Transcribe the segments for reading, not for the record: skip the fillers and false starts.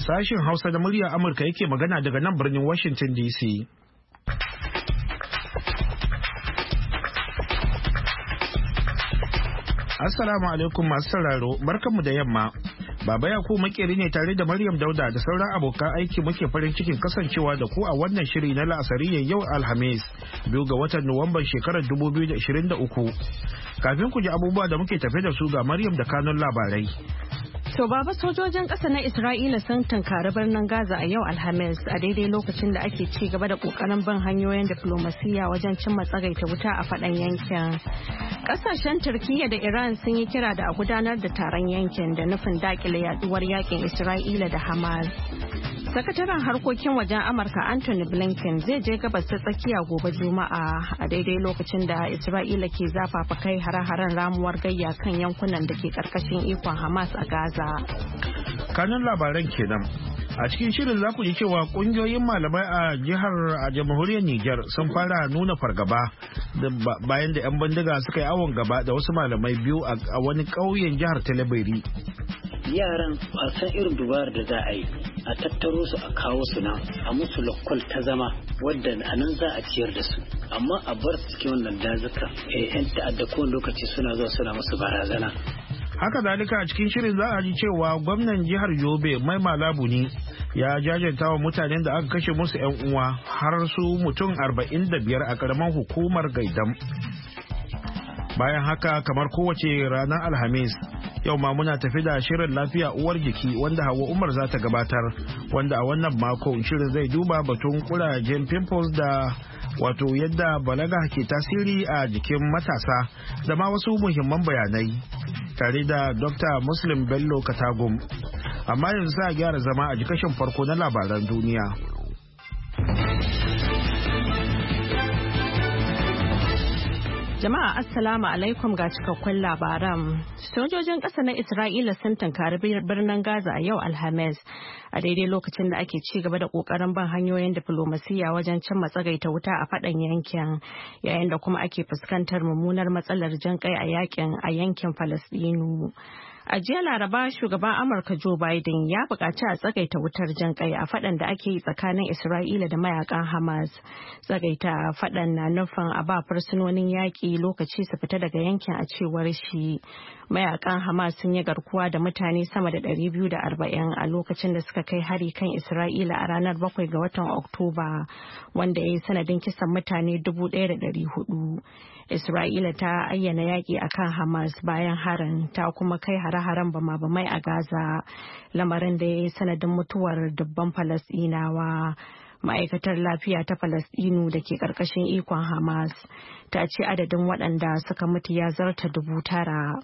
Sashen Hausa da muryar Amurka yake magana daga nan birnin Washington DC. Assalamu alaikum masu sauraro, barkanmu da yamma. Baba Yakubu makeri ne tare da Maryam Dauda da sauran abokan aiki muke farin cikin kasancewa da ku a wannan shiri na la'asariyar yau Alhamis, 2 ga watan Nuwamban shekarar 2023. Kafin ku ji abubuwa da muke tafe da su ga Maryam da kanun labarai. To baba, sojojin ƙasa na Isra'ila sun tunkari birnin Gaza a yau Alhamis a daidai lokacin da ake ci gaba da ƙoƙarin bin hanyoyin diflomasiyya wajen cimma tsagaita wuta a faɗan yankin. Ƙasashen Turkiyya da Iran sun yi kira da a gudanar da taron yankin da nufin daƙile yaduwar yakin Isra'ila da Hamas. Sakataren harkokin wajen Amurka Anthony Blinken zai je gabas ta tsakiya gobe Juma'a a daidai lokacin da Isra'ila ke zafafa kai hare-haren ramuwar gayya kan yankunan da ke karkashin ikon Hamas a Gaza. Kanun labaran kenan. A cikin shirin za ku ji cewa kungiyoyin malamai a jamhuriyar Nijar sun fara nuna fargaba bayan da 'yan bindiga suka yi awon gaba da wasu malamai biyu a wani ƙauyen jihar Talabiri. Yaran a san irin dubarar da za a yi a tattaro su a kawo su nan a musu lokal ta zama wadda a nan za a ciyar da su, amma a bar su cikin wannan dazuka 'yan ta'adda kowane lokaci suna zuwa suna musu barazana. Haka zalika a cikin shirin za a ji cewa gwamnan jihar Yobe Mai Malabu ne ya jajanta wa mutanen da aka kashe musu 'yan uwa har su mutum 45 a karamar hukumar Gaidam. Bayan haka, kamar kowace ranar Alhamis, yau ma muna tafi da shirin lafiya uwar jiki wanda Hauwa Umar za ta gabatar, wanda a wannan mako shirin zai duba batun kurajen pimples da wato yadda balaga ke tasiri a jikin matasa da ma wasu muhimman bayanai tare da Dr. Muslim Bello Katagum. Amma yanzu za a gyara zama a jikashin farko na labaran duniya. Jama'a Assalamu alaikum ga cikakkun labaran. Sojojin ƙasa na Isra'ila sun tunkari birnin Gaza a yau Alhamis a daidai lokacin da ake ci gaba da ƙoƙarin ban hanyoyin diflomasiyya wajen cimma tsagaita wuta a faɗan yankin, yayin da kuma ake fuskantar mummunar matsalar jan kai a yankin Falasɗinu. A jiya Laraba, shugaban Amurka Joe Biden ya buƙaci a tsagaita wutar jan kai a faɗan da ake yi tsakanin Isra'ila da mayakan Hamas. Tsagaita faɗan na nufin a ba fursunonin yaƙi lokaci su fita daga yankin a cewar shi. Mayakan Hamas sun yi garkuwa da mutane sama da 240 a lokacin da suka kai hari kan Isra'ila a ranar 7 ga watan Oktoba, wanda ya yi sanadin kisan mutane 1,400. Isra'ila ta ayyana yaƙi a kan Hamas bayan harin, ta kuma kai hare-haren bama-bamai a Gaza, lamarin da ya yi sanadin mutuwar dubban Falasɗinawa. Ma'aikatar lafiya ta Falasɗinu da ke ƙarƙashin ikon Hamas ta ce adadin waɗanda suka mutu ya zarta 9,000.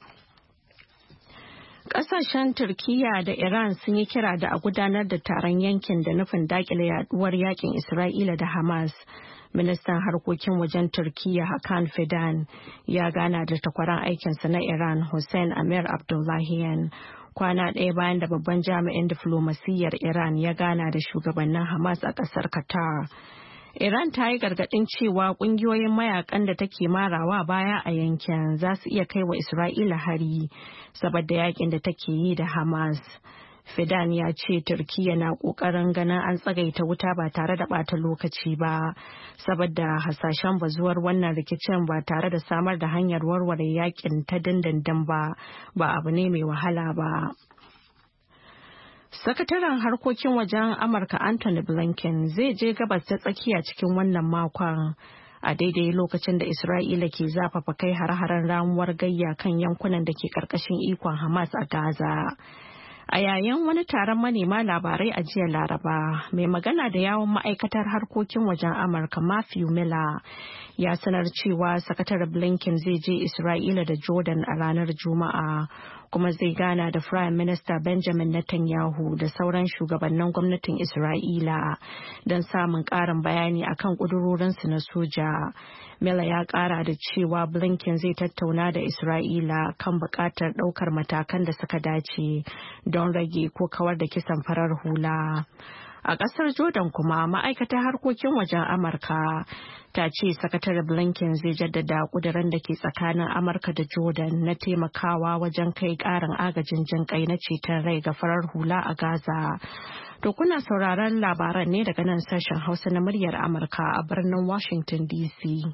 Ƙasashen Turkiyya da Iran sun yi kira da a gudanar da taron yankin da nufin daƙile yaduwar yakin Isra'ila da Hamas. Ministan harkokin wajen Turkiyya Hakan Fidan ya gana da takwaran aikinsa na Iran Hussein Amir Abdullahian kwana ɗaya bayan da babban jami'in diflomasiyyar Iran ya gana da shugabannin Hamas a ƙasar Qatar. Iran ta yi gargaɗin cewa ƙungiyoyin mayakan da take marawa baya a yankin za su iya kai wa Isra'ila hari saboda yakin da take yi da Hamas. Fidan ya ce Turkiyya na ƙoƙarin ganin an tsagaita wuta ba tare da ɓata lokaci ba, saboda hasashen bazuwar wannan rikicin ba tare da samar da hanyar warware yakin ta dindindin ba abu ne mai wahala ba. Sakataren harkokin wajen Amurka Anthony Blinken zai je gabas ta tsakiya cikin wannan makon a daidai lokacin da Isra'ila ke zafafa kai hare-haren ramuwar gayya kan yankunan da ke ƙarƙashin ikon Hamas a Gaza. A yayin wani taron manema labarai a jiya Laraba, mai magana da yawon ma'aikatar harkokin wajen Amurka Matthew Miller ya sanar cewa sakataren Blinken zai je Isra'ila da Jordan a ranar Juma'a, kuma zai gana da Prime Minister Benjamin Netanyahu da sauran shugabannin gwamnatin Isra'ila don samun ƙarin bayani akan ƙudurorinsu na soja. Miller ya ƙara da cewa Blinken zai tattauna da Isra'ila kan buƙatar ɗaukar matakan da suka dace don rage ko kawar da kisan farar hula. A ƙasar Jordan kuma ma'aikatar harkokin wajen Amurka ta ce sakatare Blinken zai jaddada ƙuduran da ke tsakanin Amurka da Jordan na taimakawa wajen kai ƙarin agajin jinƙai na ceton rai ga farar hula a Gaza. To kuna sauraron labaran ne daga nan sashen Hausa na muryar Amurka a birnin Washington DC.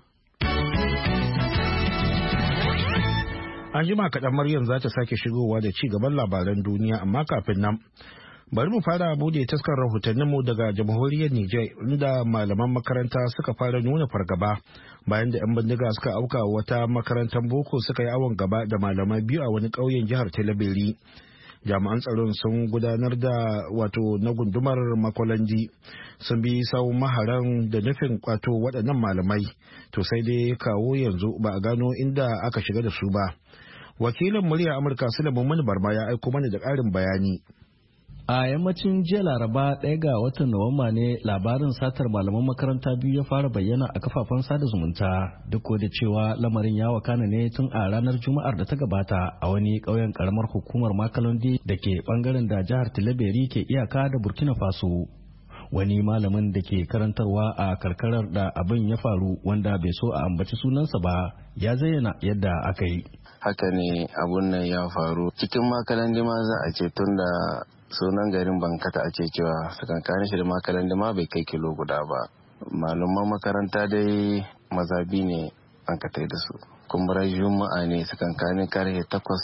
An jima kaɗan Maryam za ta sake shigowa da ci gaban labaran duniya, amma kafin nan bari mu fara bude taskar rahotanninmu daga jamhuriyar Nijar, inda malaman makaranta suka fara nuna fargaba bayan da 'yan bindiga suka auka wata makarantar boko suka yi awon gaba da malamai biyu a wani ƙauyen jihar Talabiri. Jami'an tsaron sun gudanar da na gundumar Makolandi sun bi sawun maharan da nufin kwato waɗannan malamai, to sai dai kawo yanzu ba a gano inda aka shiga da su ba. Wakilin murya Amurka Sulaiman Barma ya aiko mana da ƙarin bayani. A yammacin jiya Laraba 1 ga watan Nuwamba ne labarin satar malaman makaranta biyu ya fara bayyana a kafafen sada zumunta, duk da cewa lamarin ya wakana ne tun a ranar Juma'ar da ta gabata a wani ƙauyen karamar hukumar Makalondi da ke bangaren da jihar Tilaberi ke iyaka da Burkina Faso. Wani malamin da ke karantarwa a karkarar da abin ya faru, wanda bai so a ambaci sunansa ba, ya zayyana yadda aka yi. Haka ne, abun nan ya faru cikin Makalandi ma za a ce, tun da sunan garin Bankata ake cewa sakankanin shi da Makalandi ma bai kai kilo guda ba. Malaman makaranta dai mazabi ne an katai da su, kuma Juma'a ne sakankanin karfe 8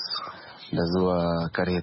da zuwa karfe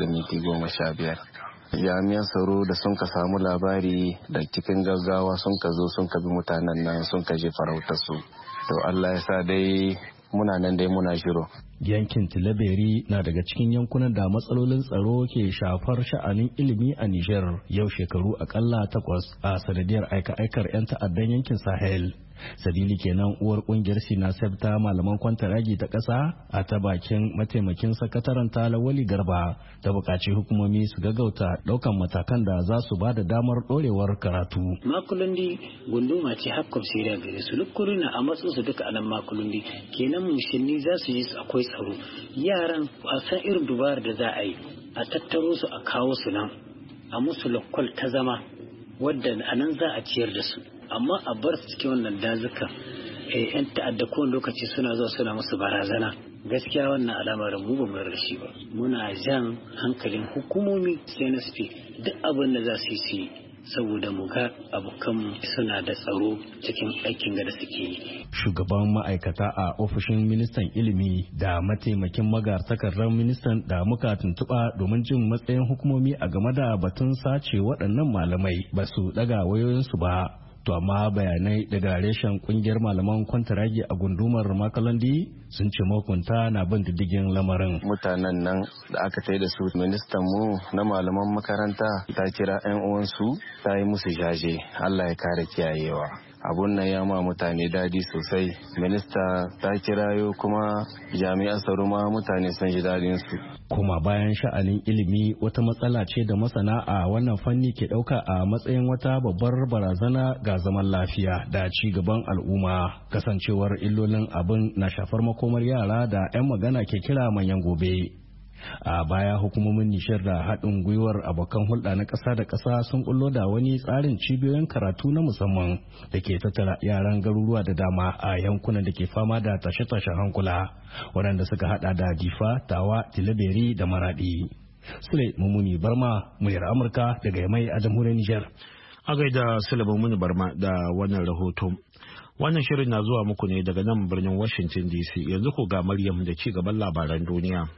8:15. Jami'an tsaro da sun ka samu labari da cikin gaggawa sun ka zo sun ka bi mutanen nan sun ka je farautar su. To Allah ya sa dai muna nan dai muna shiro. Yankin Tilaberi na daga cikin yankunan da matsalolin tsaro ke shafar sha'anin ilimi a Nijar yau shekaru akalla 8 a sanadiyar aika-aikar 'yan ta'addan yankin Sahel. Sabili kenan uwar kungiyar Sinasef ta malaman kwantaragi ta ƙasa a ta bakin mataimakin sakataren ta Lawali Garba ta buƙaci hukumomi su gaggauta ɗaukan matakan da za su ba da damar ɗorewar karatu. Makulundi gunduma ce hakkar siriya gare su, lukkuri na a matsu su duka anan Makulundi, kenan mushinni za su yi su akwai tsaro. Yaran a san irin dubarar da za a yi a tattaro su a kawo su nan a musu lakwal ta zama wadda anan za a ciyar da su. Amma a bar su cikin wannan dazuka 'yan ta'adda kowane lokaci suna zuwa suna musu barazana. Gaskiya wannan al'amarin mu ba mu yarda shi ba. Muna jan hankalin hukumomi CNSP duk abin da za su yi saboda mu ga abokan suna da tsaro cikin aikin da suke yi. Shugaban ma'aikata a ofishin ministan ilimi da mataimakin magatakardar ministan da muka tuntuɓa domin jin matsayin hukumomi a game da batun sace waɗannan malamai ba su ɗaga wayoyinsu ba. To amma bayanai daga reshen kungiyar malaman kwantaragi a gundumar Makalandi sun ce mahukunta na bin diddigin lamarin. Mutanen nan da aka tai da su, ministan mu na malaman makaranta ta kira 'yan uwansu ta yi musu jaje, Allah ya kare kiyayewa. Abun nan ya ma mutane dadi sosai. Minista ta kirayo kuma jami'an tsaro ma mutane sun ji dadin su. Kuma bayan sha'anin ilimi wata matsala ce da masana a wannan fanni ke ɗauka a matsayin wata babbar barazana ga zaman lafiya da ci gaban al'umma, kasancewar illolin abin na shafar makomar yara da 'yan magana ke kira manyan gobe. A baya hukumomin Nijar da haɗin gwiwar abokan hulɗa na ƙasa da ƙasa sun bullo da wani tsarin cibiyoyin karatu na musamman da ke tattara yaran garuruwa da dama a yankunan da ke fama da tashe-tashen hankula, waɗanda suka haɗa da Difa, Tawa, Tilaberi da Maraɗi. Sule Mumuni Barma, muryar Amurka daga Yamai a jamhuriyar Nijar. A gaida Sule Mumuni Barma da wannan rahoto. Wannan shirin na zuwa muku ne daga nan birnin Washington DC. Yanzu ku ga Maryam da ci gaban labaran duniya.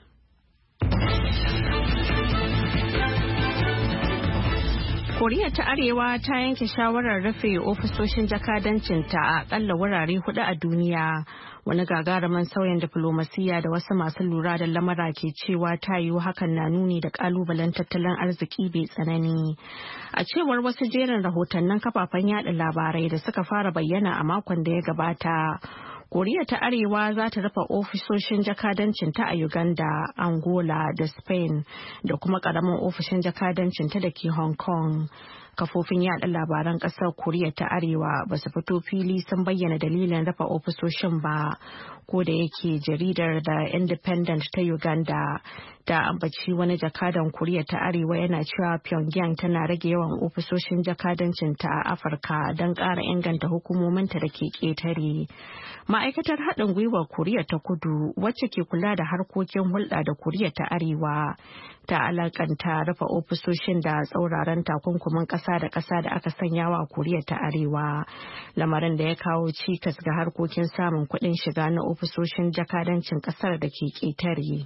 Koriya ta Arewa ta yanke shawarar rufe ofisoshin jakadancinta a akalla wurare 4 a duniya, wani gagarumin sauyin diflomasiyya da wasu masu lura da lamara ke cewa ta yiwu hakan na nuni da kalubalen tattalin arziki bai tsanani. A cewar wasu jerin rahotannin kafafen yada labarai da suka fara bayyana a makon da ya gabata, Koriya ta Arewa za ta rufe ofisoshin jakadancinta a Uganda, Angola da Spain da kuma karamin ofishin jakadancinta da ke Hong Kong. Kafofin yada labaran kasar Koriya ta Arewa ba su fito fili sun bayyana dalilin rufe ofisoshin ba, ko da yake jaridar The Independent ta Uganda ta ambaci wani jakadan Koriya ta Arewa yana cewa Pyongyang tana rage yawan ofisoshin jakadancinta a Afirka don ƙara inganta hukumominta da ke ƙetare. Ma'aikatar haɗin gwiwar Koriya ta Kudu wacce ke kula da harkokin hulɗa da Koriya ta Arewa ta alakanta rufe ofisoshin da tsauraran takunkumin ƙasa da ƙasa da aka sanya wa Koriya ta Arewa, lamarin da ya kawo cikas ga harkokin samun kuɗin shiga na ofisoshin jakadancin ƙasar da ke ƙetare.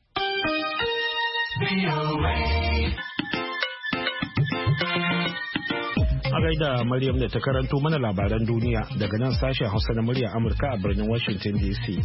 A gaida Maryam da ta karanto mana labaran duniya daga nan sashen Hausa na murya Amurka a birnin Washington DC.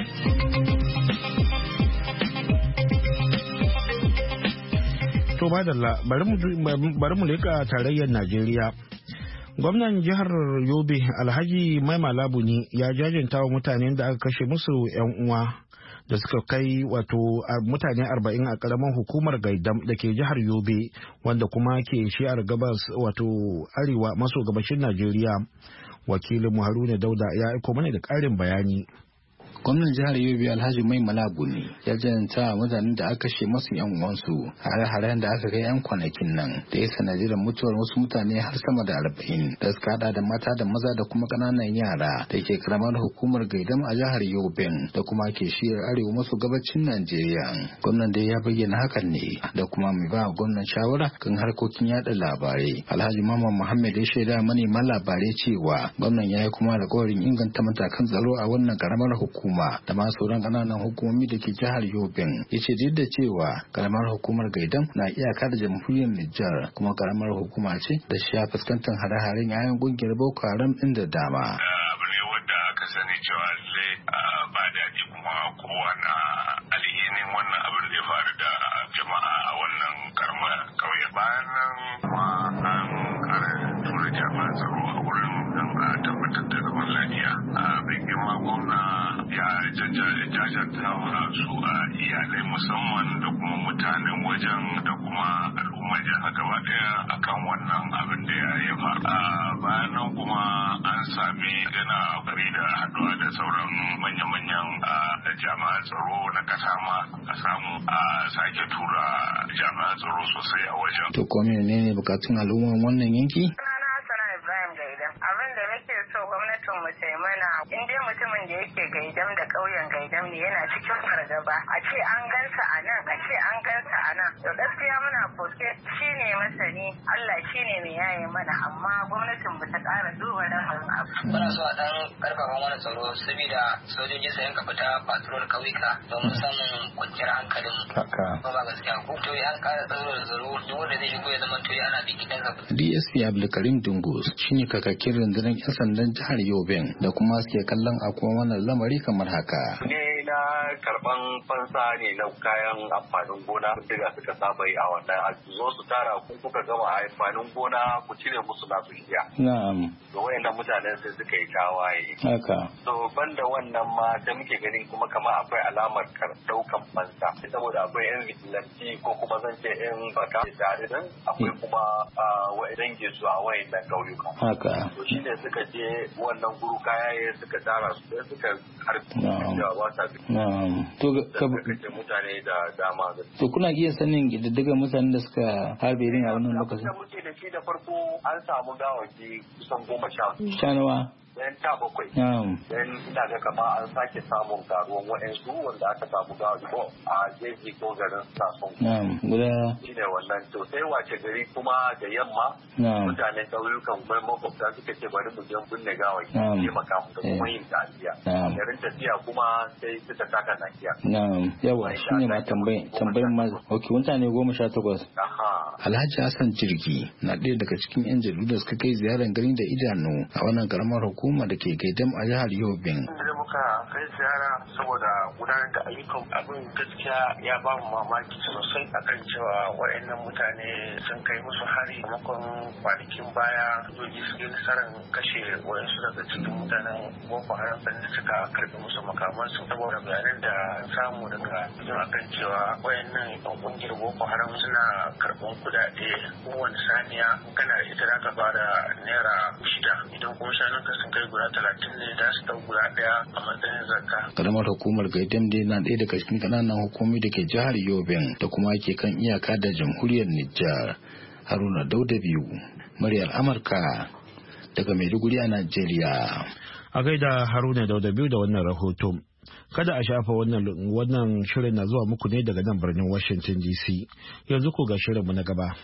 To madalla bari mu leka tarayyar Najeriya. Gwamnan jihar Yobe Alhaji Mai Malabuni ya jajanta wa mutanen da aka kashe musu 'yan uwa da suka kai wato mutane 40 a karamar hukumar Gaidam da ke jihar Yobe, wanda kuma ke shiyar gabas wato arewa maso gabashin Najeriya. Wakilin Haruna Dauda ya aiko mana da ƙarin bayani. Gwamnan jihar Yobe Alhaji Mai Malabuni ya janta mutanen da aka kashe masu yan uwansu hare-haren da aka kai yan kwanakin nan da ya sanadiyar mutuwar wasu mutane har sama da 40 da suka hada da mata da maza da kuma kananan yara da ke karamar hukumar Gaidam a jihar Yobe da kuma ke shiyar arewa maso gabacin Najeriya. Gwamnan da ya bayyana hakan ne da kuma mai ba gwamnan shawara kan harkokin yada labarai Alhaji Mamman Muhammad ya shaida manema labarai cewa gwamnan ya yi kuma alƙawarin inganta matakan tsaro a wannan karamar hukuma da ma sauran ƙananan hukumomi da ke jihar Yobe. Ya ce duk da cewa karamar hukumar Gaidam na iyaka da jamhuriyar Nijar kuma karamar hukuma ce da shi ya fuskantar hare-haren yayan ƙungiyar Boko Haram ɗin da dama. Abu ne wanda aka sani cewa ba daɗi kuma kowa na alhinin wannan abin da ya faru da jama'a a wannan karamar ƙauye. Bayan nan kuma an ƙara tura jami'an tsaro a wurin don a tabbatar da zaman lafiya. Bai girma gwamna ya jajanta wa su a iyalai musamman da kuma mutanen wajen da kuma al'ummar jihar gaba daya akan wannan abin da ya faru. Bayan nan kuma an sami yana bari da haɗuwa da sauran manya-manyan jami'an tsaro na kasa ma a samu a sake tura jami'an tsaro sosai a wajen. To ko menene bukatun al'ummar wannan yanki? Abin da nake so gwamnatin mu ta mana in dai mutumin da yake Gaidam da ƙauyen Gaidam ne yana cikin fargaba a ce an gansa a nan a ce an gansa a nan to gaskiya muna koke shine masani Allah shine mai yaye mana amma gwamnatin mu ta ƙara duba lamarin abu. Muna so a dan karfafa mana tsaro saboda sojoji su yanka fita patrol kauyuka domin samun kwanciyar hankalin mu. Ba gaskiya ko to ya ƙara tsaro da tsaro duk wanda zai shigo ya zama to yana bikitan sa. DSP Abdulkarim Dungus shine kakakin rundunar 'yan sandan jihar Yobe da kuma suke kallon akwai wannan lamari kamar haka. Na karban fansa ne na kayan amfanin gona da suka saba yi a wannan a zo su tara ku kuka gama amfanin gona ku cire musu nasu shiya. Na'am. Da wayannan mutanen sai suka yi tawaye. Haka. To banda wannan ma da muke ganin kuma kama akwai alamar daukan fansa saboda akwai yan vigilanti ko kuma zan ce yan baka tare nan akwai kuma wa'idan su a wayannan ƙauyuka. Haka. To shine suka je wannan guru kaya suka tara su sai suka harbi da wata To mutane da dama. To kuna iya sanin ƙididdigar mutanen da suka harbe irin a wannan lokacin? Da muke da shi da farko an samu gawaki kusan 10. Sha nawa? Yan 17. Dan ina ga kama an sake samun karuwan waɗansu wanda aka samu gawaki ko a jeji ko garin Sason. Guda. Shi ne wannan to sai wace gari kuma da yamma. Mutanen ƙauyukan mai makwabta suka ce bari mu je binne gawaki. Taimaka mu da kuma yin ta'aziyya. Garin tafiya kuma sai suka taka nakiya. Yawa shi ne ma tambayin ma. Ok, mutane 18. Alhaji Hassan Jirgi na ɗaya daga cikin 'yan jaridu da suka kai ziyarar gani da idanu a wannan karamar hukuma da ke Gaidam a jihar Yobe. muka kai ziyara saboda gudanar da ayyukan abin gaskiya ya ba mu mamaki sosai akan cewa wayannan mutane sun kai musu hari makon kwanakin baya sojoji su yi nasarar kashe wayansu daga cikin mutanen Boko Haram da suka karbi musu makamansu saboda bayanan da samu daga cikin akan cewa wayannan yan kungiyar Boko Haram suna karban kudade kowane saniya kana da ita zaka bada naira 6 idan kuma shanunka sun kai guda 30 ne za su dau guda daya a matsayin zakka. Karamar hukumar Gaidam dai na ɗaya daga cikin ƙananan hukumi da ke jihar Yobe da kuma ke kan iyaka da jamhuriyar Nijar. Haruna Dauda biyu, muryar Amurka daga Maiduguri a Najeriya. A gaida Haruna Dauda biyu da wannan rahoto. Kada a shafa wannan shirin na zuwa muku ne daga nan birnin Washington DC. Yanzu ku ga shirinmu na gaba.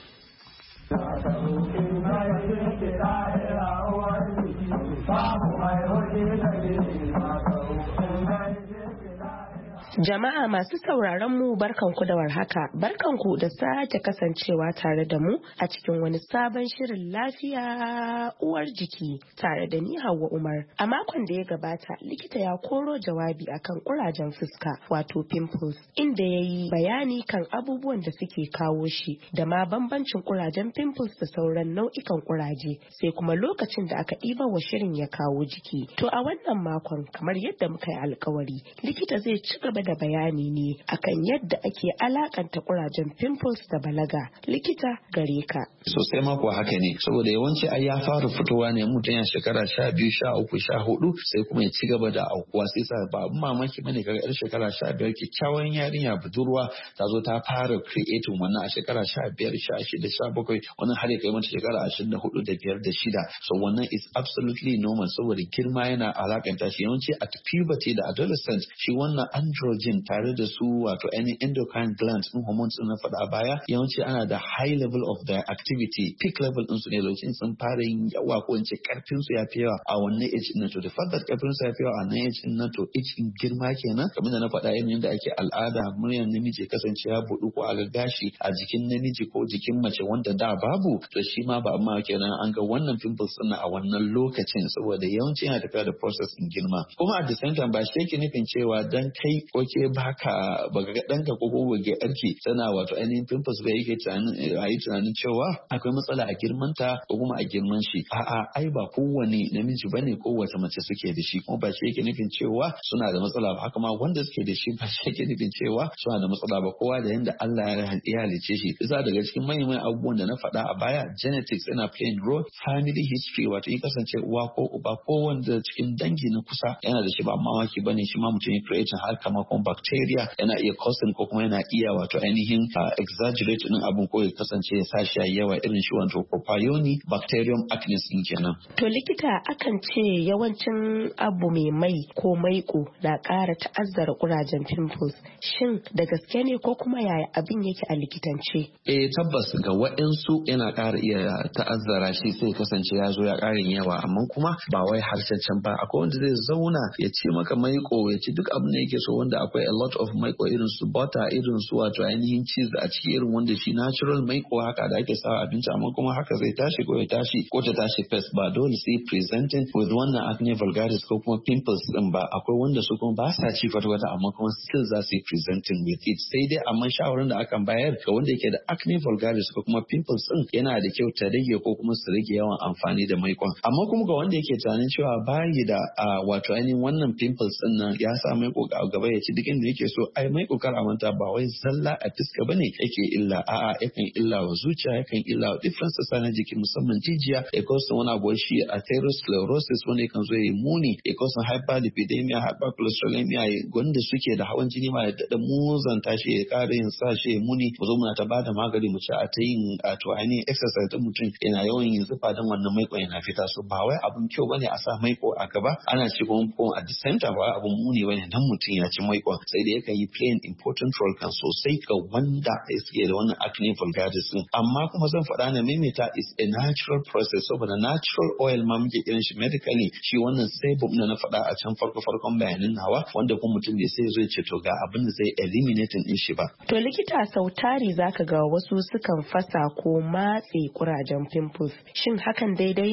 Jama'a masu sauraron mu barkanku da warhaka, barkanku da sake kasancewa tare da mu a cikin wani sabon shirin lafiya uwar jiki tare da ni Hauwa Umar. A makon da ya gabata likita ya koro jawabi akan kurajen fuska wato pimples, inda ya yi bayani kan abubuwan da suke kawo shi da ma bambancin kurajen pimples da sauran nau'ikan kuraje, sai kuma lokacin da aka ɗiba wa shirin ya kawo jiki. To a wannan makon kamar yadda muka yi alkawari, likita zai ci gaba da bayani ne akan yadda ake alakanta kurajen pimples da balaga. Likita gare ka. Sosai ma kuwa haka ne, saboda yawanci ai ya fara fitowa ne mutum ya shekara 12, 13, 14 sai kuma ya ci gaba da aukuwa, sai sa ba abin mamaki bane kaga yar shekara 15 kyakkyawan yarinya budurwa ta zo ta fara creating wannan a shekara 15, 16, 17 wannan har ya kai mata shekara 24 da 5 da 6. So wannan is absolutely normal saboda girma yana alakanta shi yawanci at puberty da adolescence, shi wannan androgen tare da su wato any endocrine glands din hormones din na faɗa baya yawanci ana da high level of their activity, peak level din su ne lokacin sun fara yin yawa ko in ce karfin su ya fi yawa a wannan age din. To the fact that karfin su ya fi yawa a wannan age din to age in girma kenan, kamar da na faɗa yanayin da ake al'ada muryar namiji kasance ya buɗu ko a gashi a jikin namiji ko jikin mace wanda da babu, to shi ma ba amma kenan an ga wannan pimples din a wannan lokacin saboda yawanci yana tafiya da process in girma. Kuma at the same time ba shi yake nufin cewa dan kai ko ke baka ga danka ko ko ga yarki tana wato ainihin pimples ba yake tunanin cewa akwai matsala a girmanta ko kuma a girman shi. A'a, ai ba kowane namiji bane ko wace mace suke da shi, kuma ba shi yake nufin cewa suna da matsala ba. Haka ma wanda suke da shi ba shi yake nufin cewa suna da matsala ba. Kowa da yanda Allah ya halice shi. Bisa daga cikin manyan abubuwan da na faɗa a baya, genetics yana playing role, family history wato in kasance uwa ko uba ko wanda cikin dangi na kusa yana da shi ba mamaki bane shi ma mutum ya creating har kama kuma bacteria yana iya causing ko kuma yana iya wato ainihin exaggerate din abun ko ya kasance ya sa shi yawa irin shi wato Propionibacterium bacterium acnes din kenan. To likita, akan ce yawancin abu mai ko maiko na ƙara ta'azzara kurajen pimples, shin da gaske ne ko kuma yaya abin yake a likitance? Tabbas ga waɗansu yana ƙara iya ta'azzara shi sai kasance ya zo ya ƙarin yawa, amma kuma ba wai harshen ba. Akwai wanda zai zauna ya ce maka maiko, ya ci duk abin da yake so wanda akwai a lot of maiko irin su butter, irin su wato ainihin cheese a ciki, irin wanda shi natural maiko haka da ake sawa abinci, amma kuma haka zai tashi ko ya tashi ko ta tashi fes. Ba dole sai presenting with wannan acne vulgaris ko kuma pimples din ba. Akwai wanda su kuma ba sa ci kwata-kwata amma kuma still za su yi presenting with it. Sai dai amma shawarar da akan bayar ga wanda yake da acne vulgaris ko kuma pimples din yana da kyau ta rage ko kuma su rage yawan amfani da maikon. Amma kuma ga wanda yake tunanin cewa bayi da wato ainihin wannan pimples din nan ya sa maiko a gaba ya ci duk inda yake so, ai maiko kar a manta ba wai zalla a fiska bane yake illa, a'a yakan illa wa zuciya, yakan illa wa different sassa na jiki musamman jijiya, ya kawo wani abu shi atherosclerosis wanda yakan zo ya muni, ya kawo hyperlipidemia, hypercholesterolemia wanda suke da hawan jini ma ya dada muzanta shi ya kara yin sa shi ya muni. Mu zo muna ta bada magani mu ci a ta yin to ainihin exercise din mutum yana yawan yin zufa dan wannan maiko yana fita. So ba wai abun kyau bane a sa maiko a gaba ana ci ko at the same time ba abun muni bane dan mutum ya ci maiko, sai da yakan yi playing important role kan sosai ga wanda yake da wannan acne vulgaris din. Amma kuma zan faɗa na maimaita is a natural process, saboda natural oil ma muke kiran shi medically, shi wannan sebum na faɗa a can farkon bayanin nawa, wanda kuma mutum bai sai zai ce to ga abin da zai eliminating din shi ba. To likita, sautari zaka ga wasu sukan fasa ko matse kurajen pimples, shin hakan daidai ne?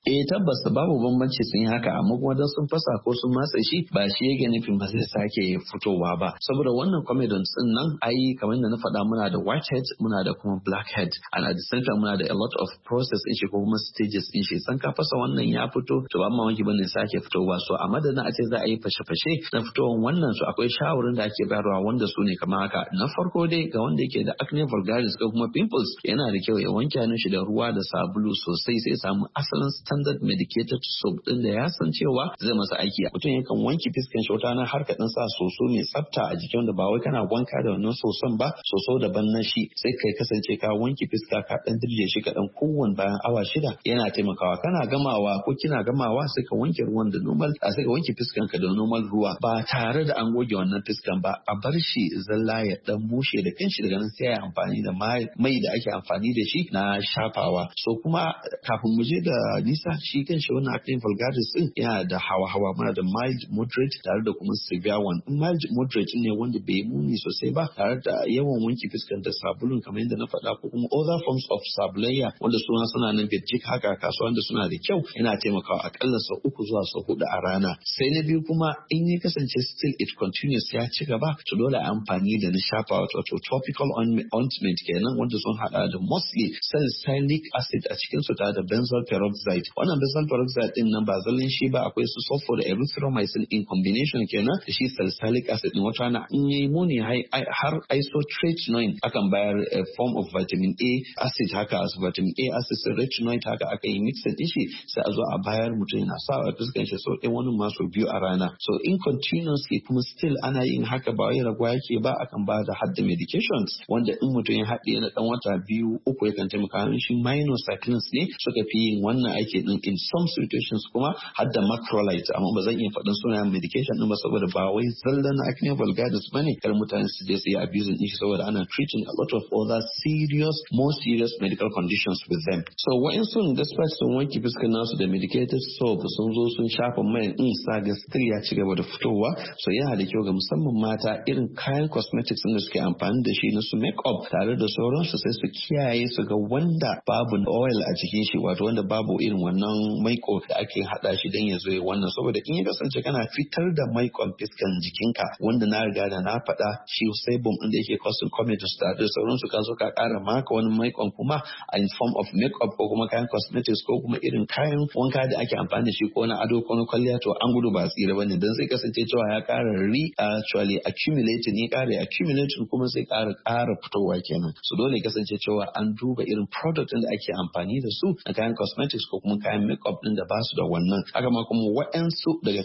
Tabbas babu bambanci sun yi haka, amma kuma dan sun fasa ko sun matsa shi ba shi yake nufin ba zai sake fitowa ba. Saboda wannan comedons din nan kamar da na faɗa muna da whitehead muna da kuma blackhead, and at the center muna da a lot of process din shi ko kuma stages din shi. San ka fasa wannan ya fito to ba mamaki bane sake fitowa. So a madadin a ce za a yi fashe-fashe na fitowar wannan, su akwai shawarin da ake bayarwa wanda su ne kamar haka. Na farko dai ga wanda yake da acne vulgaris ko kuma pimples, yana da kyau ya wanke hannun shi da ruwa da sabulu sosai, sai samu asalin standard medicated soap din da ya san cewa zai masa aiki. Mutum yakan wanke fiskan shi wata har ka dan sa soso mai tsafta a jikin, wanda ba wai kana wanka da wannan soson ba, soso daban na shi, sai kai kasance ka wanke fiska ka dan dirje shi ka dan kowanne bayan awa 6 yana taimakawa. Kana gamawa ko kina gamawa sai ka wanke ruwan da normal, sai ka wanke fiskan ka da normal ruwa ba tare da an goge wannan fiskan ba, a bar shi zalla ya dan bushe da kanshi. Daga nan sai ya amfani da mai da ake amfani da shi na shafawa. So kuma kafin mu je da nisa, shi kanshi wannan acne vulgaris din yana da hawa-hawa. Muna da mild, moderate tare da kuma severe one. Mild moderate ne wanda bai muni sosai ba, tare da yawan wanke fiskan da sabulun kamar yadda na faɗa, ko kuma other forms of sabulayya wanda suna nan birjik haka kasuwa da suna da kyau, yana taimakawa akalla sau 3 zuwa sau 4 a rana. Sai na biyu kuma in ya kasance still it continues ya ci gaba, to dole a amfani da na shafa wato topical ointment kenan, wanda sun hada da mostly salicylic acid a cikin su tare da benzoyl peroxide. Wannan benzoyl peroxide din nan ba zalin shi ba, akwai su sulfur da erythromycin in combination kenan da shi salicylic acid din. Wata na in yayi muni har isotretinoin akan bayar a form of vitamin A acid haka, as vitamin A acid sai retinoid haka aka yi mix din shi, sai a zo a bayar mutum yana sa a fuskan shi sau ɗaya wani masu 2 a rana. So in continuously kuma still ana yin haka, ba wai ragwa yake ba, akan ba da hadda medications wanda in mutum ya haɗe na ɗan wata 2-3 yakan taimaka. Shi minocyclines ne suka fi yin wannan aiki din. In some situations kuma hadda macrolide, amma ba zan iya faɗin sunayen medication din ba saboda ba wai zallan acne vulgaris bane, kar mutane su je su yi abusing din shi, saboda ana treating a lot of other more serious medical conditions with them. So wa'insu despite sun wanke fuskar nasu da medicated soap, sun zo sun shafa mai din saga still ya ci gaba da fitowa. So yana da kyau ga musamman mata, irin kayan cosmetics da suke amfani da shi na su make up tare da sauransu, sai su kiyaye su ga wanda babu oil a cikin shi, wato wanda babu irin wannan maiko da ake hada shi dan ya zo ya wannan. Saboda in ya kasance kana fitar da maikon fiskan jikinka, wanda na riga da na faɗa shi sebum din da yake causing comedons da sauransu, ka zo ka ƙara maka wani maikon kuma in form of makeup ko kuma kayan cosmetics ko kuma irin kayan wanka da ake amfani da shi ko na ado ko na kwalliya, to an gudu ba tsira bane, dan zai kasance cewa ya ƙara actually accumulating, ya ƙara accumulating kuma sai ƙara fitowa kenan. So dole kasance cewa an duba irin product din da ake amfani da su na kayan cosmetics ko kuma kayan makeup din da ba su da wannan. Haka ma kuma waɗansu daga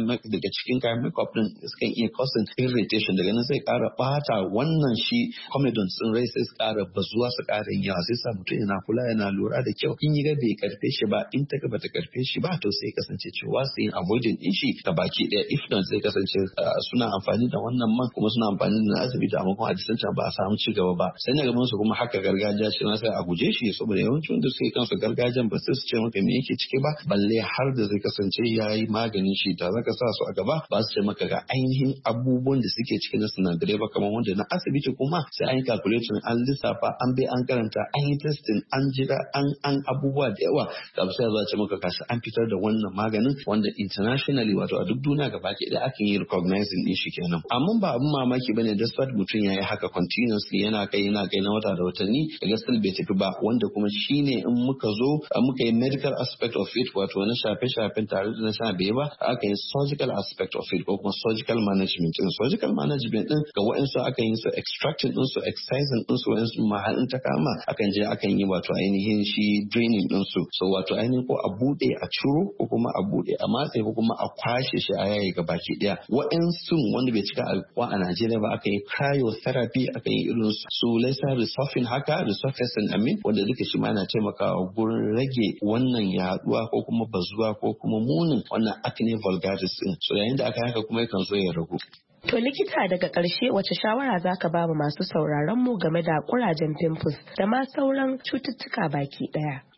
cikin kayan makeup din sukan iya causing irritation, daga nan sai ƙara bata wannan shi comedons din rai, sai su ƙara bazuwa su ƙara yin yawa. Sai sa mutum yana kula, yana lura da kyau, in yi ga bai karfe shi ba, in ta bata karfe shi ba, to sai kasance cewa sai yin avoiding din shi ga baki ɗaya. If not, sai kasance suna amfani da wannan man kuma suna amfani da asibiti, amma kuma a disanta ba a samu ci gaba ba. Sai na gaban su kuma haka gargajiya ce ma sai a guje shi, saboda yawancin da suke kansu gargajiyan ba sai su ce maka me yake ciki ba, balle har da zai kasance yayi maganin shi da zaka sa su a gaba, ba su ce maka ga ainihin abubuwan da suke cikin na sinadarai ba, kamar wanda na asibiti kuma sai an yi calculation, an lissafa, an bai an karanta, an yi testing, an jira, an abubuwa da yawa, da sai za ce maka kashi an fitar da wannan maganin wanda internationally wato a duk duniya gaba ke da ake yi recognizing din shi kenan. Amma ba abun mamaki bane despite mutum yayi haka continuously yana kai na wata da watanni, daga still bai tafi ba, wanda kuma shine in muka zo muka yi medical aspect of it, wato na shafe-shafen tare da na sha bai ba, aka yi surgical aspect of it ko kuma surgical management din. Surgical management din ga wa'ansu akan yi su extracting din su, excising din su, wa'ansu mahalin ta kama akan je akan yi wato ainihin shi draining din su. So wato ainihin ko a bude a ciro ko kuma a bude a matse ko kuma a kwashe shi a yayi gabaki daya. Wa'ansu wanda bai cika alkuwa a Najeriya ba, aka yi cryotherapy, aka yi irin su laser resurfacing haka, resurfacing wanda duka shi ma yana taimakawa gurin rage wannan yaduwa ko kuma bazuwa ko kuma munin wannan acne vulgaris din. So yayin da aka haka kuma yakan zo ya ragu. To likita, daga ƙarshe wace shawara za ka ba mu masu sauraron mu game da ƙurajen pimples da ma sauran cututtuka baki ɗaya?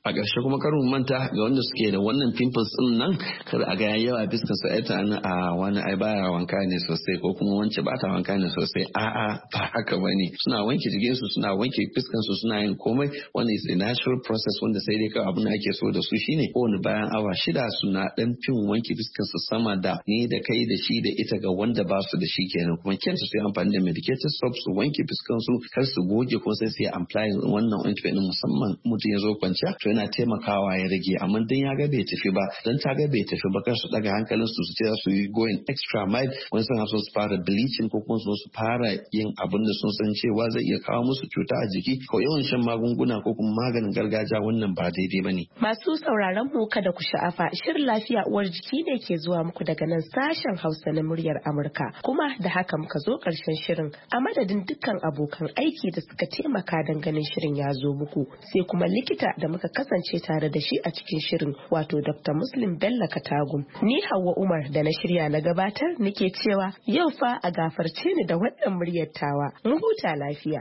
A ƙarshe kuma kar mu manta ga wanda suke da wannan pimples din nan kar a ga yawa fuskar su a wani ai baya wanka ne sosai ko kuma wance ba ta wanka ne sosai a'a ba haka bane suna wanke jikin su suna wanke fuskar su suna yin komai wanda is a natural process wanda sai dai kawai abin da ake so da su shine kowane bayan awa 6 suna dan fin wanke fuskar su sama da ni da kai da shi da ita ga wanda ba su da shi kenan kuma kyansu su yi amfani da medicated soap su wanke fuskar su kar su goge ko sai su yi apply wannan ointment musamman mutum ya zo kwanciya to yana taimakawa ya rage amma dan ya ga bai tafi ba dan ta ga bai tafi ba kar su daga hankalin su ce za su yi going extra mile wani sun so su fara bleaching ko kuma su fara yin abin da sun san cewa zai iya kawo musu cuta a jiki ko yawan shan magunguna ko kuma maganin gargajiya wannan ba daidai bane. Masu sauraron mu kada ku sha'afa shirin lafiya uwar jiki ne ke zuwa muku daga nan sashen Hausa na muryar Amurka kuma da haka muka zo karshen shirin a madadin dukkan abokan aiki da suka taimaka don ganin shirin ya zo muku sai kuma likita da muka kasance tare da shi a cikin shirin wato Dr. Muslim Bello Katagum. Ni Hauwa Umar da na shirya na gabatar nake cewa yau fa a gafarce ni da wannan muryar tawa. Mu huta lafiya.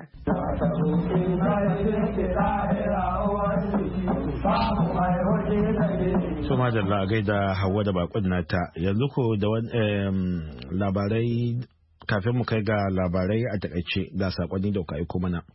Soma da la'agai da Hauwa da bakon nata yanzu ko da labarai kafin mu kai ga labarai a takaice ga sakonni da kuka aiko mana.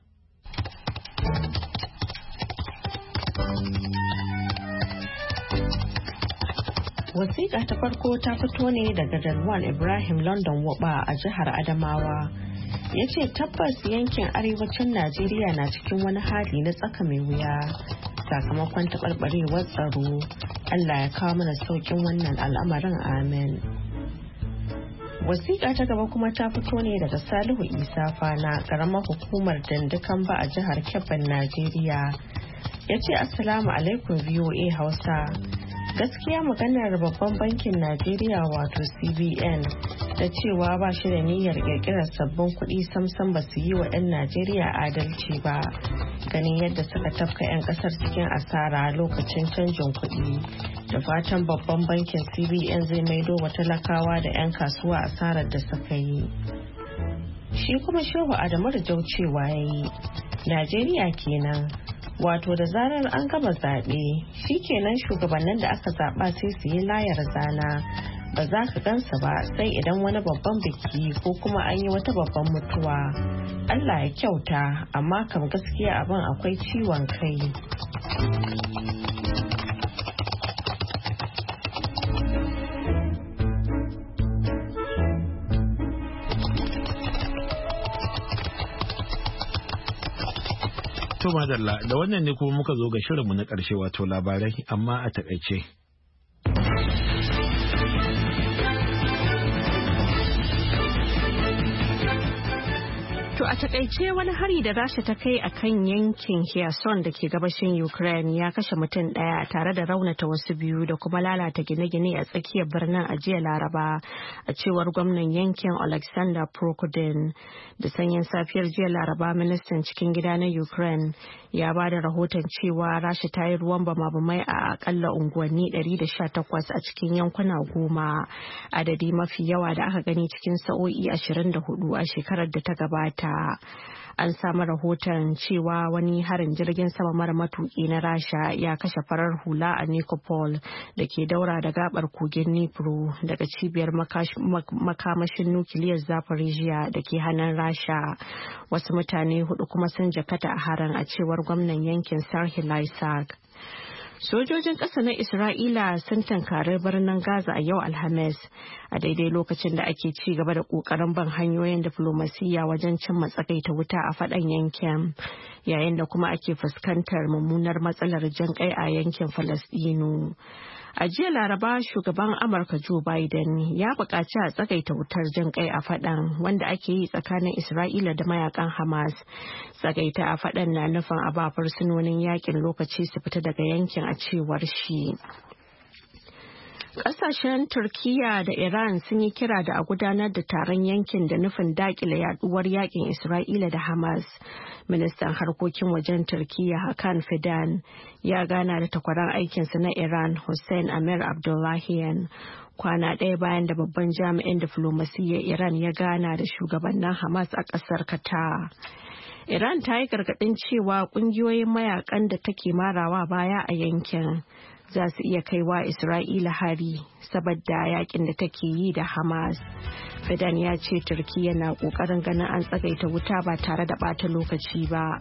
Wasiƙa ta farko ta fito ne daga Dalwan Ibrahim London Waba a jihar Adamawa. Ya ce tabbas yankin arewacin Najeriya na cikin wani hali na tsaka mai wuya sakamakon taɓarɓarewar tsaro. Allah ya kawo mana sauƙin wannan al'amarin amen. Wasiƙa ta gaba kuma ta fito ne daga Salihu Isa Fana ƙaramar hukumar Dandukan ba a jihar Kebbin Najeriya. Ya ce Assalamu alaikum VOA Hausa. Gaskiya maganar babban bankin Najeriya wato CBN da cewa ba shi da niyyar kirkirar sabbin kuɗi samsam ba su yi wa 'yan Najeriya adalci ba ganin yadda suka tafka 'yan ƙasar cikin asara lokacin canjin kuɗi. Da fatan babban bankin CBN zai maido wa talakawa da 'yan kasuwa asarar da suka yi. Shi kuma Shehu Adamu da cewa ya yi Najeriya kenan. Wato da zarar an gama zaɓe shi kenan shugabannin da aka zaɓa sai su yi layar zana ba za ka gansa ba sai idan wani babban biki ko kuma an yi wata babban mutuwa. Allah ya kyauta amma kam gaskiya abin akwai ciwon kai. To madalla da wannan ne kuma muka zo ga shirinmu na ƙarshe wato labarai amma a takaice. To a takaice wani hari da Rasha ta kai a kan yankin Kherson da ke gabashin Ukraine ya kashe mutum ɗaya tare da raunata wasu biyu da kuma lalata gine-gine a tsakiyar birnin a jiya Laraba a cewar gwamnan yankin Alexander Prokudin. Da sanyin safiyar jiya Laraba ministan cikin gida na Ukraine ya ba da rahoton cewa Rasha ta yi ruwan bama-bamai a akalla unguwanni 118 a cikin yankuna 10 adadi mafi yawa da aka gani cikin sa'o'i 24 a shekarar da ta gabata. An samu rahoton cewa wani harin jirgin sama mara matuki na Rasha ya kashe farar hula a Nikopol da ke daura da gabar kogin Dnipro daga cibiyar makamashin nukiliyar Zaporizhia da ke hannun Rasha. Wasu mutane 4 kuma sun jakata a harin a cewar gwamnan yankin Serhiy Lysak. Sojojin ƙasa na Isra'ila sun tankari birnin Gaza a yau Alhamis a daidai lokacin da ake ci gaba da ƙoƙarin ban hanyoyin diflomasiyya wajen cimma tsagaita wuta a faɗan yankin yayin da kuma ake fuskantar mummunar matsalar jan ƙai a yankin Falasɗinu. A jiya Laraba shugaban Amurka Joe Biden ya buƙaci a tsagaita wutar jin kai a faɗan wanda ake yi tsakanin Isra'ila da mayakan Hamas. Tsagaita a faɗan na nufin a ba fursunonin yakin lokaci su fita daga yankin a cewar shi. Ƙasashen Turkiyya da Iran sun yi kira da a gudanar da taron yankin da nufin daƙile yaduwar yakin Isra'ila da Hamas. Ministan harkokin wajen Turkiyya Hakan Fidan ya gana da takwaran aikinsa na Iran Hussein Amir Abdullahian kwana ɗaya bayan da babban jami'in diflomasiyyar Iran ya gana da shugabannin Hamas a ƙasar Qatar. Iran ta yi gargaɗin cewa ƙungiyoyin mayakan da take marawa baya a yankin za su iya kaiwa Isra'ila hari saboda yakin da take yi da Hamas. Fidan ya ce Turkiyya na ƙoƙarin ganin an tsagaita wuta ba tare da ɓata lokaci ba.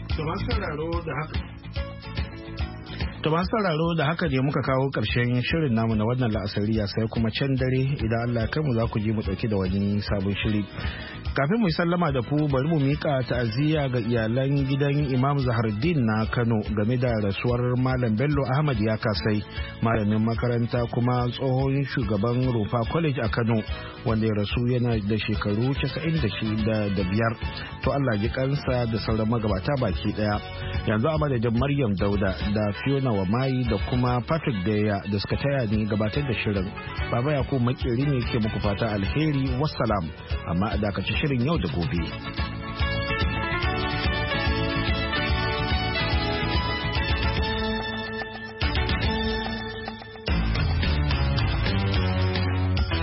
To masu sauraro da haka ne muka kawo ƙarshen shirin namu na wannan la'asariya sai kuma can dare idan Allah kai mu za ku ji mu ɗauki da wani sabon shiri. Kafin mu yi sallama da ku bari mu mika ta'aziyya ga iyalan gidan Imam Zaharuddin na Kano game da rasuwar Malam Bello Ahmad ya kasai malamin makaranta kuma tsohon shugaban Rufa College a Kano wanda ya rasu yana da shekaru 95. To Allah ji kansa da sauran magabata baki daya. Yanzu a madadin Maryam Dauda da Fiona wa Mai da kuma Patrick Deya da suka taya ni gabatar da shirin. Baba Yakubu Makeri ne ke muku fata alheri wassalam amma a dakaci shirin yau da gobe.